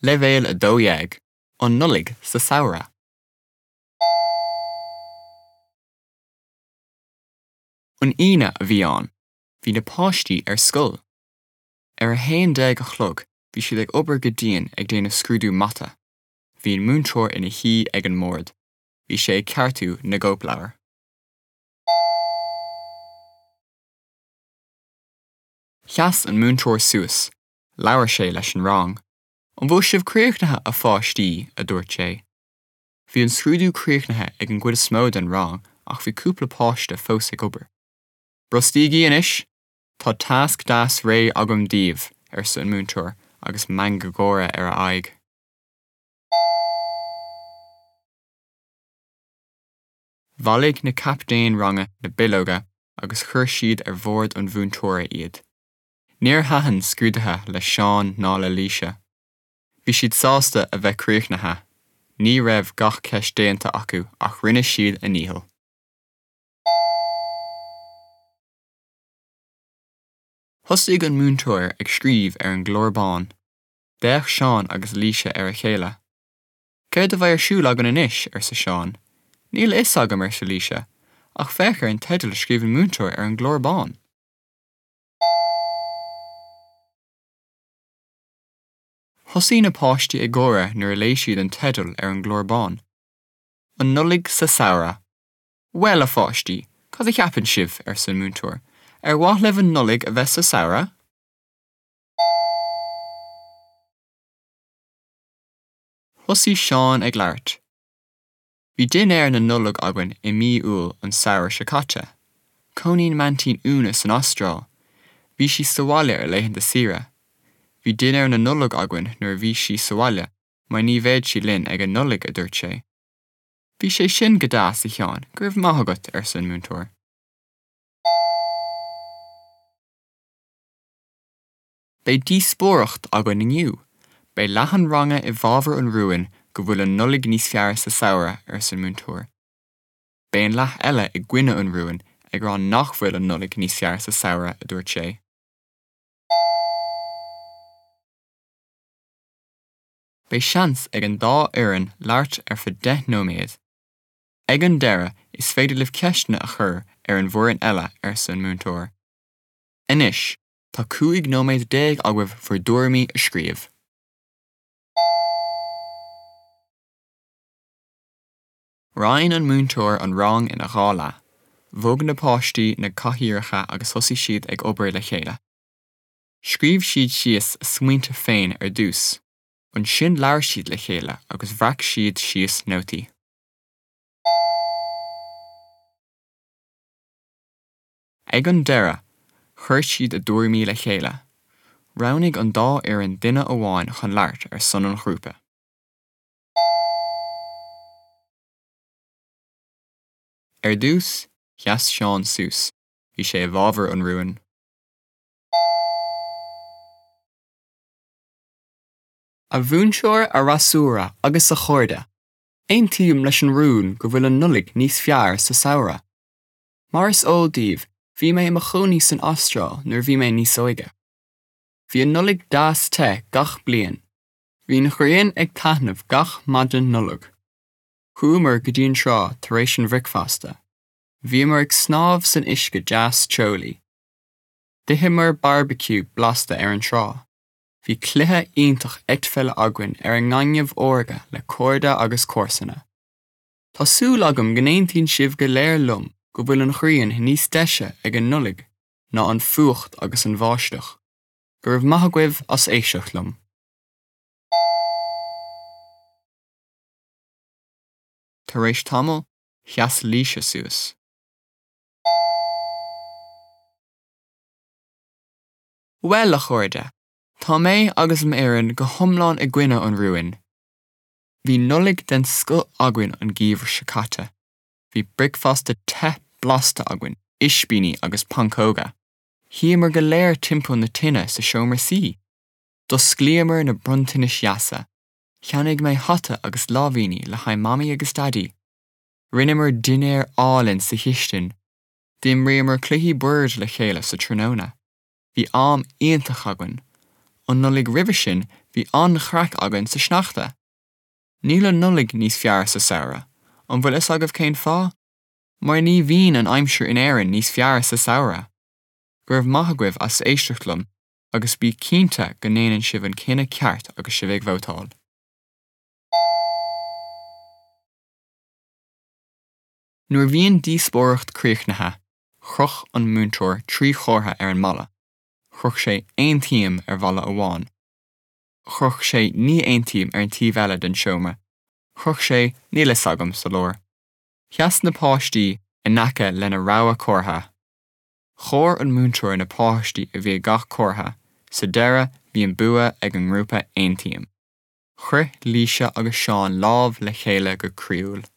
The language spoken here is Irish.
Levéil a dóiag, an nullig sa saoire. An ine a bhí an, hí na páistí scoil. A 11 chlog, bhí siad ag obair go dtíon ag déanamh scrúdú mata. Bhí an múntóir ina hí ag an mórd. Bhí sé ag ceartú na gcópláir. Cheas an múntóir suas, labhair sé leis an rang. An bhfuil sibh críochnatha a fáistí a dúirt sé. Bhí an scrúdú críochnatha ag an gcuid is mó den rang ach bhí cúpla páiste fós ag obair. Brostígí inis, tá tasc das ré agam díobh sa an múntóir agus meang go góra a aig. Bhallaigh na captéin ranga na bilóga agus chuir siad bhord an bhúntóir iad. Níor haithin scrúdatha le Seán ná le Líse. Bhí siad sásta a bheith críochnatha, ní raibh gach ceist déanta acu ach rinne siad a níhil. Thosaigh an múntóir ag scríomh an glórbán. Deich Seán agus Líse a chéile. Céir do bheith siúil agan inis sa Seán. Níl is agam sa Líse, ach fechar an teidil a scríomh an múntóir an glórbán. Thosaigh na páistí ag góra nuair a léigh siad an teidil an glórbán. An nullig sa saoire. Well a fáistí, cad a cheapann sibh san múntóir. Wath libh an nullig a bheith sa saoire? Thosaigh Seán ag leabhart. Bhí duine na nullig againn I mí úl an saoire se caite. Conín mantín únas an Austrál. Bhí sí sáile ar leitheanta sira. Bhí duine na nullig againn nuair bhí sí sáile, má ní bhéid sí linn ag an nullig a dúirt sé. Bhí sé sin go dáas I cheann, gur bh maith agat san múntóir. Bei díspóireacht againn inniu. Bei leathan ranga I bhábhar an ruúin go bhfuil an nullig níos fearr sa saoire san múntóir. Bei an leath eile I gcuine an ruúin ag rán nach bhfuil an nullig níos fearr sa saoire a dúirt sé. Bei seans ag an dá uireann leart fa 10 nóiméad. Ag an deireadh is féidir libh ceistne a chur an bhfoireann eile san múntóir. Inis, tá 5 nóiméad 10 agah for dúirmí a scríobh. Ryan an múntóir an rang ina ghála. Bhóg na páistí na cathaoirtha agus thosaigh siad ag obair le chéile. Scríobh siad síos smaointe féin dús. An sin leabhar siad le chéile agus bhreac siad síos nótaí. Ag an deireadh, chuir siad a dúirmí le chéile. Roghnaigh an dá uireann duine amháin chun leart son an chrúpa. Dús, cheas Seán suas. Bhí sé bhábhar an ruúin. A bhúnseoir a rasúra agus a chuirde. Aon tíom leis an rún go bhfuil an nullig níos fearr sa saoire. Mar is óldíobh, bhí mé am a chóní san Austrál nuair bhí mé níos óige. Bhí an nullig dáas te gach bliain. Bhí na chraon ag taitneamh gach maidin nullig. Chúmar go dtíon seo tar éis an bhricfeasta. Bhí mar ag snámh san uisce deas teolaí. D'ithe mar barbecue blasta ar an trá. Bhí cluiche iontach eictfeile againn ar an ngainmh óirge le cóirde agus córsanna. Tá súil agam gnéontaíonn sibh go léir lum go bhfuil an chraon níos deise ag an nullig ná an fuacht agus an bháisteach. Gur bh maith agaibh as éiseach lum. Tar éis tamil, cheas Líse suas. Well a chuirde, tá mé agus m'éireann go thomláin I gcuine an ruúin. Bhí nullig den scoil againn an gíomhar se caite. Bhí bricfeasta te blasta againn, ispíní agus pancóga. Thiamar go léir timpeall na tine sa seomra sí. Do scliamar na bruntaine seasa. Cheannaigh mé hata agus lámhíní le haidh mamaí agus daddy. Rinneamar duine álinn sa histin. D'imríomar cluichí bird le chéile sa tróna. Bhí am iontach againn. an nullig ribhe sin bhí an-chrac agan sa sneachta. Níl an nullig níos fearr sa saora, an bhfuil is agah céin fá? Mar ní bhíonn an aimsir in éireann níos fearr sa saora. Gurbh maithagwibh as éisteachlumm agus bí cínte go ndéanann sibh an cinenne ceart agus sibh ag vótáil. Nuair bhíonn díospóireacht críochnatha, chruch an múinteoir trí chomhartha ar an mala. Chruch sé aon tíam ar bhalla amháin. Chruch sé ní aon tíam ar an tíomh eile den seomra. Chruch sé níl is agam sa lór. Cheas na páistí i naca lena rogha comhartha. Chóir an múinteoir na páistí a bhí gach comhartha, sa deireadh bhí an bua ag an grúpa aon tíam. Chruith Líse agus Seán lámh le chéile go críúil.